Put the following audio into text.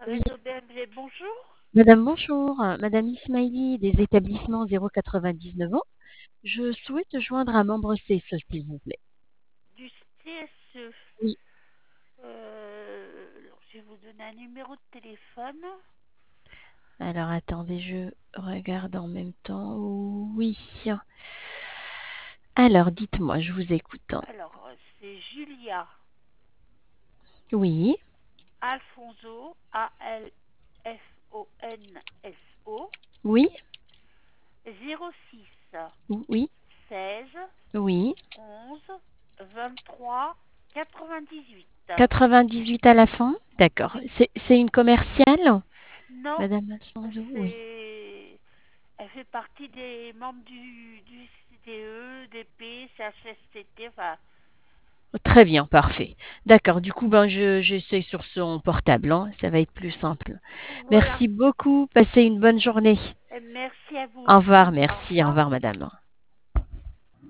Oui, Réseau BMG, bonjour. madame, bonjour. Madame Ismaili des établissements 099 ans. Je souhaite joindre un membre CSE, s'il vous plaît. Du CSE. Oui. Alors, je vais vous donner un numéro de téléphone. Alors, attendez, je regarde en même temps. Oui. Alors, dites-moi, je vous écoute. Alors, c'est Julia Oui, Alfonso, Alfonso, oui, 06 oui, 16 oui. 11 23 98. 98 à la fin? D'accord. Oui, C'est une commerciale, non, madame Alfonso? Oui. c'est. Elle fait partie des membres du CDE, DP, CHSCT, enfin, Très bien, parfait. D'accord. Du coup, ben, j'essaie sur son portable, hein. Ça va être plus simple. voilà. Merci beaucoup. Passez une bonne journée. Et merci à vous Au revoir, aussi. Au merci. Au revoir. revoir, madame.